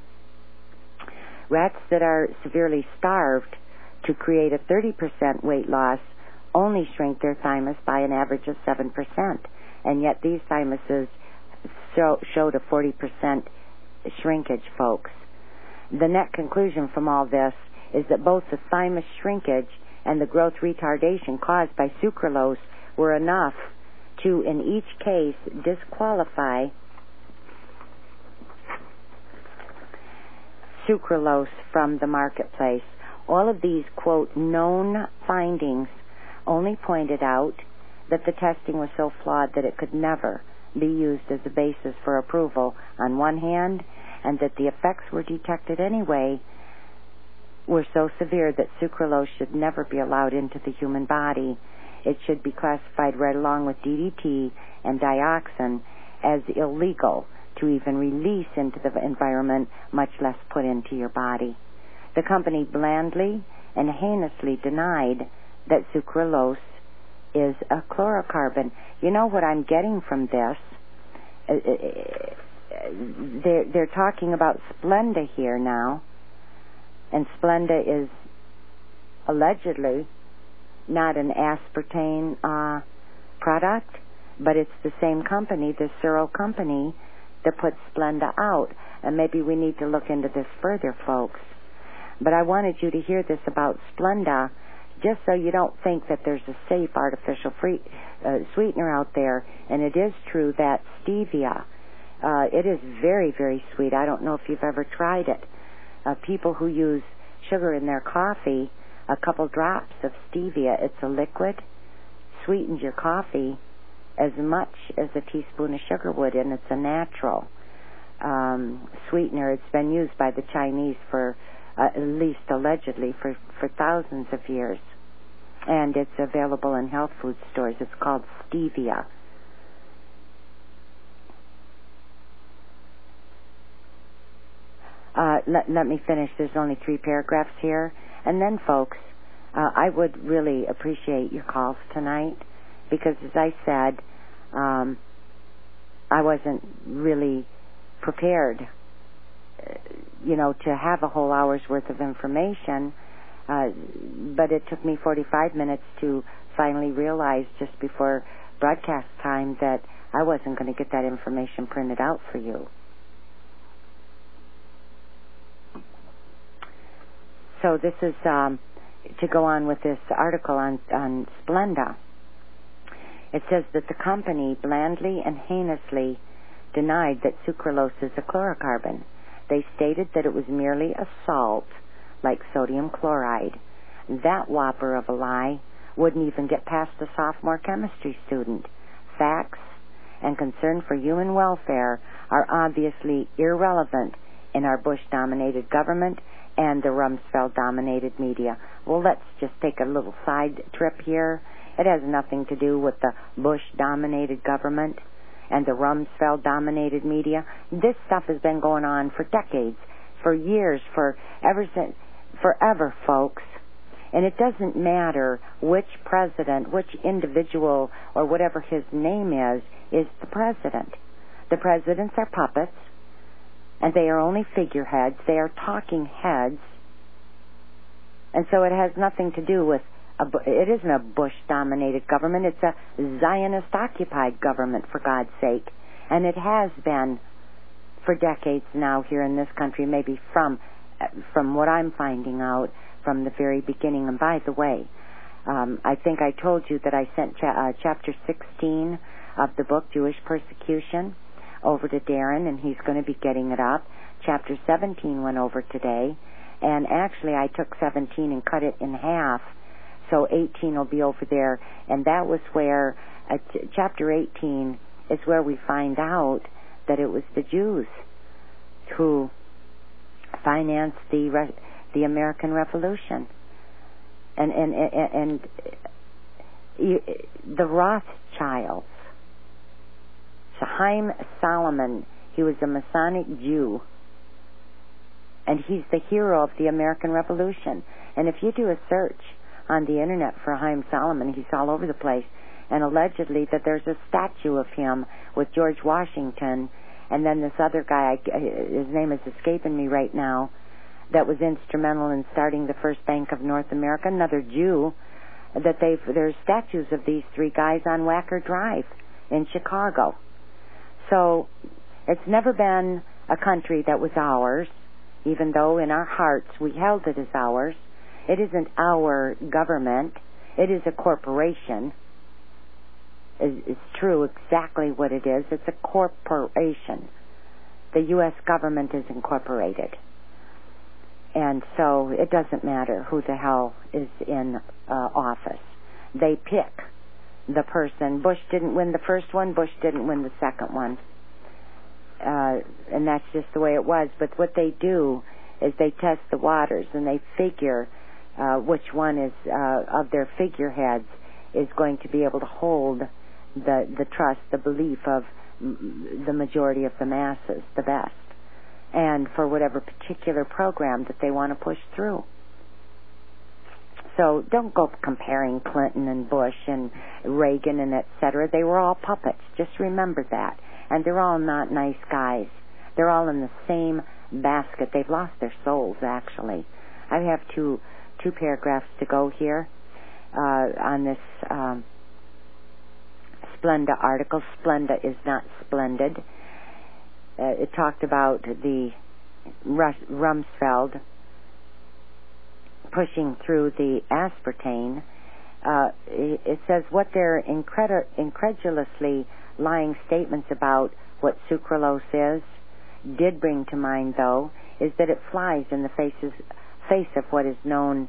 Rats that are severely starved to create a thirty percent weight loss only shrink their thymus by an average of seven percent, and yet these thymuses show, showed a forty percent shrinkage, folks. The net conclusion from all this is that both the thymus shrinkage and the growth retardation caused by sucralose were enough to, in each case, disqualify sucralose from the marketplace. All of these, quote, known findings only pointed out that the testing was so flawed that it could never be used as a basis for approval on one hand, and that the effects were detected anyway were so severe that sucralose should never be allowed into the human body. It should be classified right along with D D T and dioxin as illegal to even release into the environment, much less put into your body. The company blandly and heinously denied that sucralose is a chlorocarbon. You know what I'm getting from this? They're, they're talking about Splenda here now, and Splenda is allegedly not an aspartame uh, product, but it's the same company, the Suro company, that puts Splenda out. And maybe we need to look into this further, folks. But I wanted you to hear this about Splenda, just so you don't think that there's a safe artificial free, uh, sweetener out there. And it is true that stevia, uh, it is very, very sweet. I don't know if you've ever tried it. Uh, people who use sugar in their coffee, a couple drops of stevia, it's a liquid, sweetens your coffee as much as a teaspoon of sugar would, and it's a natural um, sweetener. It's been used by the Chinese for, uh, at least allegedly, for, for thousands of years. And it's available in health food stores. It's called stevia. Uh, let, let me finish. There's only three paragraphs here. And then, folks, uh, I would really appreciate your calls tonight because, as I said, um, I wasn't really prepared, uh, you know, to have a whole hour's worth of information. Uh, but it took me forty-five minutes to finally realize just before broadcast time that I wasn't going to get that information printed out for you. So this is um, to go on with this article on, on Splenda. It says that the company blandly and heinously denied that sucralose is a chlorocarbon. They stated that it was merely a salt, like sodium chloride. That whopper of a lie wouldn't even get past a sophomore chemistry student. Facts and concern for human welfare are obviously irrelevant in our Bush-dominated government and the Rumsfeld-dominated media. Well, let's just take a little side trip here. It has nothing to do with the Bush-dominated government and the Rumsfeld-dominated media. This stuff has been going on for decades, for years, for ever since, forever, folks. And it doesn't matter which president, which individual, or whatever his name is, is the president. The presidents are puppets, and they are only figureheads. They are talking heads. And so it has nothing to do with, a, it isn't a Bush-dominated government. It's a Zionist-occupied government, for God's sake. And it has been for decades now here in this country, maybe from from what I'm finding out from the very beginning. And by the way, um, I think I told you that I sent cha- uh, chapter sixteen of the book, Jewish Persecution, over to Darren, and he's going to be getting it up. Chapter seventeen went over today. And actually, I took seventeen and cut it in half, so eighteen will be over there. And that was where, uh, ch- chapter eighteen is where we find out that it was the Jews who financed the re- the American Revolution. And, and, and, and you, the Rothschilds, Chaim Solomon, he was a Masonic Jew. And he's the hero of the American Revolution. And if you do a search on the internet for Chaim Solomon, he's all over the place. And allegedly that there's a statue of him with George Washington, and then this other guy, his name is escaping me right now, that was instrumental in starting the first Bank of North America, another Jew, that they've, there's statues of these three guys on Wacker Drive in Chicago. So it's never been a country that was ours, even though in our hearts we held it as ours. It isn't our government. It is a corporation. It's true exactly what it is. It's a corporation. The U S government is incorporated. And so it doesn't matter who the hell is in uh, office. They pick the person. Bush didn't win the first one. Bush didn't win the second one. Uh, and that's just the way it was. But what they do is they test the waters, and they figure uh, which one is uh, of their figureheads is going to be able to hold the the trust, the belief of m- the majority of the masses the best, and for whatever particular program that they want to push through. So don't go comparing Clinton and Bush and Reagan and et cetera. They were all puppets. Just remember that. And they're all not nice guys. They're all in the same basket. They've lost their souls, actually. I have two two paragraphs to go here uh, on this um, Splenda article. Splenda is not splendid. Uh, it talked about the Rus- Rumsfeld pushing through the aspartame. Uh, it, it says what they're incred- incredulously lying statements about what sucralose is did bring to mind, though, is that it flies in the faces, face of what is known,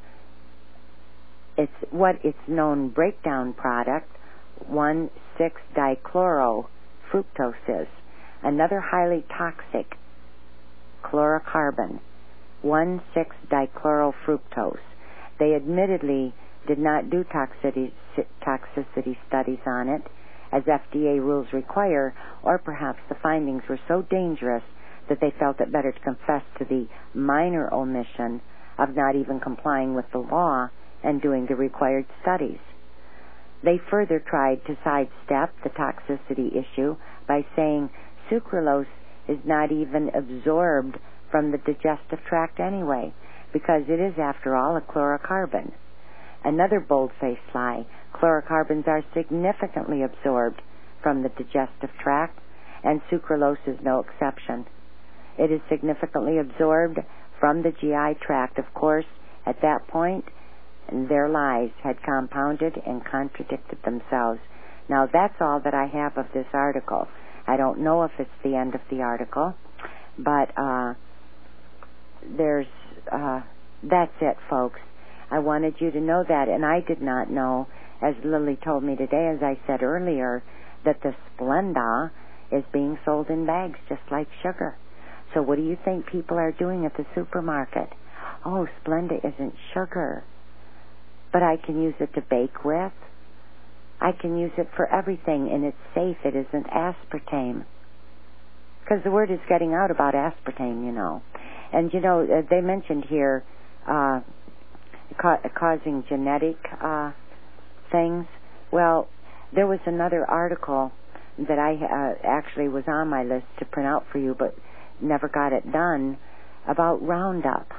it's what its known breakdown product, one six dichlorofructose is. Another highly toxic chlorocarbon, one six dichlorofructose. They admittedly did not do toxicity, toxicity studies on it, as F D A rules require, or perhaps the findings were so dangerous that they felt it better to confess to the minor omission of not even complying with the law and doing the required studies. They further tried to sidestep the toxicity issue by saying sucralose is not even absorbed from the digestive tract anyway, because it is, after all, a chlorocarbon. Another bold-faced lie: chlorocarbons are significantly absorbed from the digestive tract, and sucralose is no exception. It is significantly absorbed from the G I tract. Of course, at that point, their lies had compounded and contradicted themselves. Now, that's all that I have of this article. I don't know if it's the end of the article, but uh, there's uh, that's it, folks. I wanted you to know that, and I did not know, as Lily told me today, as I said earlier, that the Splenda is being sold in bags just like sugar. So what do you think people are doing at the supermarket? Oh, Splenda isn't sugar, but I can use it to bake with. I can use it for everything, and it's safe. It isn't aspartame. Because the word is getting out about aspartame, you know. And, you know, uh, they mentioned here uh, ca- causing genetic uh, things. Well, there was another article that I uh, actually was on my list to print out for you, but never got it done, about Roundup.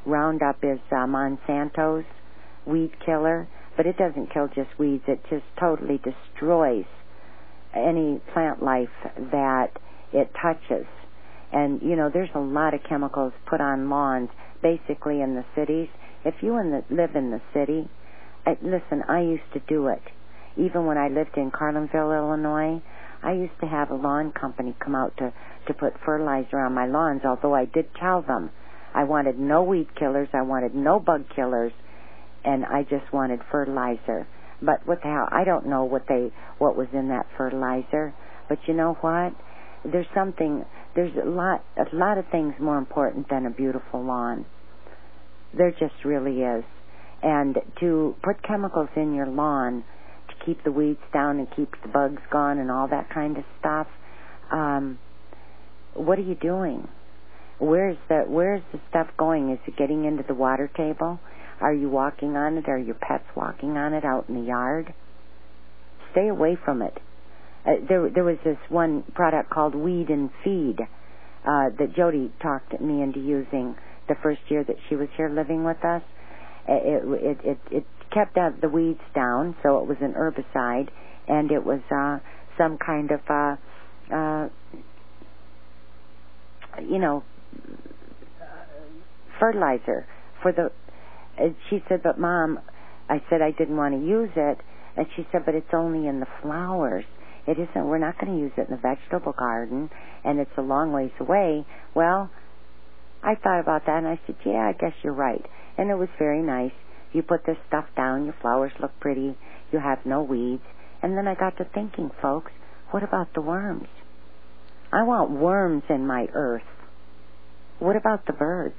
Roundup is uh, Monsanto's weed killer, but it doesn't kill just weeds. It just totally destroys any plant life that it touches. And, you know, there's a lot of chemicals put on lawns, basically in the cities. If you in the, live in the city, I, listen, I used to do it. Even when I lived in Carlinville, Illinois, I used to have a lawn company come out to, to put fertilizer on my lawns, although I did tell them I wanted no weed killers, I wanted no bug killers, and I just wanted fertilizer. But what the hell, I don't know what they what was in that fertilizer. But you know what? There's something, there's a lot, a lot of things more important than a beautiful lawn. There just really is. And to put chemicals in your lawn to keep the weeds down and keep the bugs gone and all that kind of stuff, um, what are you doing? Where's the where's the stuff going? Is it getting into the water table? Are you walking on it? Are your pets walking on it out in the yard? Stay away from it. Uh, there, there was this one product called Weed and Feed uh, that Jody talked me into using the first year that she was here living with us. It it it, it kept uh, the weeds down, so it was an herbicide, and it was uh, some kind of uh, uh, you know fertilizer for the. And she said, but Mom, I said I didn't want to use it. And she said, but it's only in the flowers. It isn't, we're not going to use it in the vegetable garden, and it's a long ways away. Well, I thought about that, and I said, yeah, I guess you're right. And it was very nice. You put this stuff down, your flowers look pretty, you have no weeds. And then I got to thinking, folks, what about the worms? I want worms in my earth. What about the birds?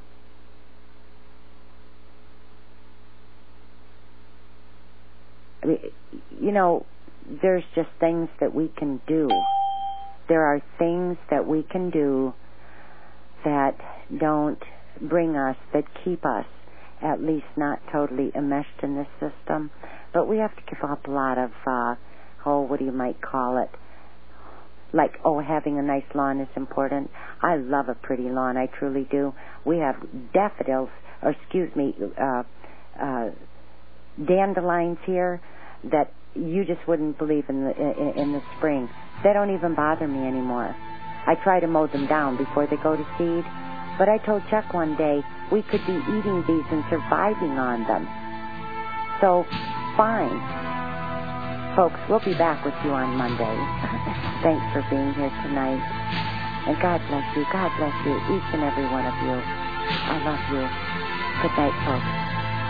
I mean, you know, there's just things that we can do. There are things that we can do that don't bring us, that keep us at least not totally enmeshed in this system. But we have to give up a lot of, uh, oh, what do you might call it? Like, oh, having a nice lawn is important. I love a pretty lawn, I truly do. We have daffodils, or excuse me, uh, uh, dandelions here that you just wouldn't believe in the in, in the spring. They don't even bother me anymore. I try to mow them down before they go to seed, but I told Chuck one day we could be eating these and surviving on them. So, fine. Folks, we'll be back with you on Monday. Thanks for being here tonight. And God bless you. God bless you, each and every one of you. I love you. Good night, folks.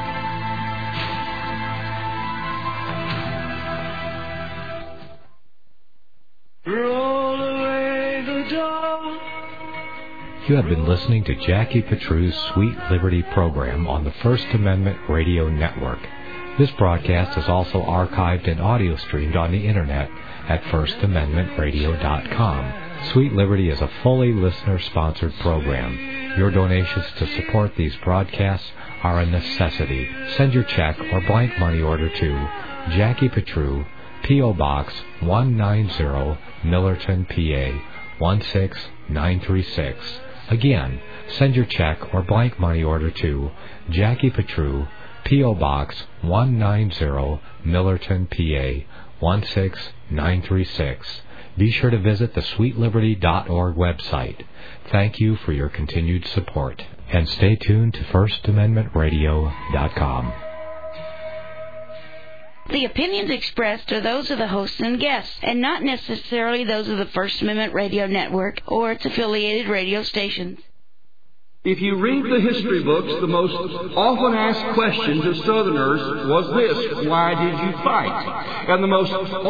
Roll away the dawn. You have been listening to Jackie Petru's Sweet Liberty program on the First Amendment Radio Network. This broadcast is also archived and audio streamed on the Internet at first amendment radio dot com. Sweet Liberty is a fully listener-sponsored program. Your donations to support these broadcasts are a necessity. Send your check or blank money order to Jackie Petru, P O. Box one ninety, Millerton, P A one six nine three six. Again, send your check or blank money order to Jackie Petru, P O. Box one ninety, Millerton, P A one six nine three six. Be sure to visit the sweet liberty dot org website. Thank you for your continued support. And stay tuned to first amendment radio dot com. The opinions expressed are those of the hosts and guests, and not necessarily those of the First Amendment Radio Network or its affiliated radio stations. If you read the history books, the most often asked questions of Southerners was this: why did you fight? And the most